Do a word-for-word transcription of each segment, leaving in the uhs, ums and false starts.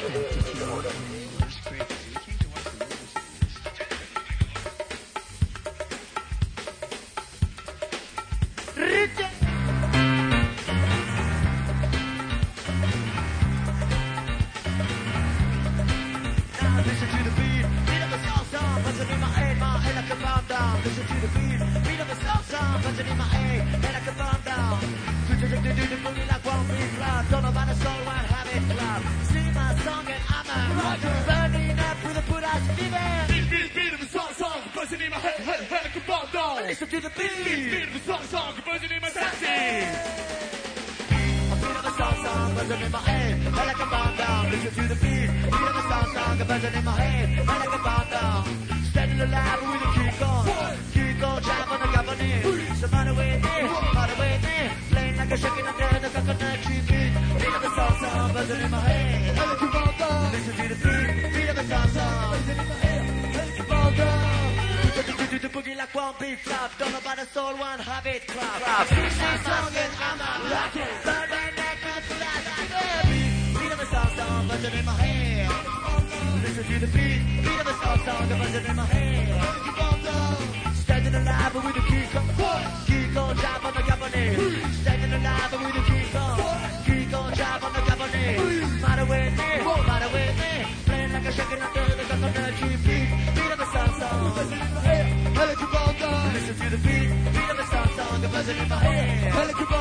Listen to the beat, beat of the song song, buzzing in my head, my head like a bomb down. Listen to the beat, beat of the song song, buzzing in my head, head like a bomb down. Do do do do do do boogie like one big club, don't know about the soul, one habit club. Sing my song and I'm a rocker, burning up with a put out fever. Beat, beat, beat of the song song, buzzing in my head, head, head like a bomb down. Listen to the beat, Beat, beat of the song song, buzzing in my taxi. beat of the song song, buzzing in my head, head like a bomb down. Listen to the beat, beat of the song song, buzzing in my head, head like a bomb down. Standing alive with a kick on, kick on, jab on the government. Somebody with me, somebody with me, playing like a shaking under the coconut tree beat. Beat of the song song, buzzing in my head, head like a bomb down. Listen to the beat, beat of the song song, buzzing in my head, head like a bomb down. Do do do do do boogie like one big flop, don't know about the soul, one habit club. Sing my song and I'm a rocker, burning like a flat like a beat. Beat of the song song, buzzing in my head. Listen to the beat, beat of the song song, buzzing in my head. Standing alive with a kick on, kick on, jab on the cabinet. Standing alive with a kick on, kick on, jab on the cabinet. Matter with me, matter with me, playing like a shaking under the coconut tree beat. Beat of the song song, buzzing in my head. Listen to the beat, beat of the song song, buzzing in my head.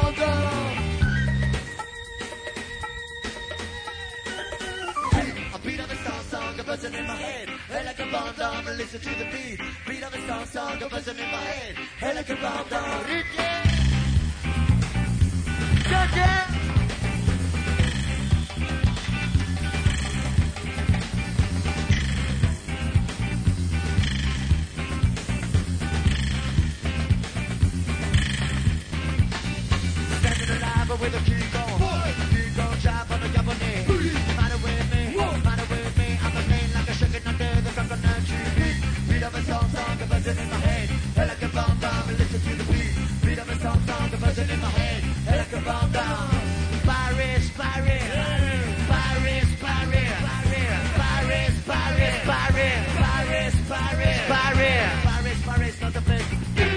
A beat of the song song, buzzing in my head. Head like a bomb down, listen to the beat. Beat of the song song, buzzing in my head. Head like a bomb down. Yeah, yeah.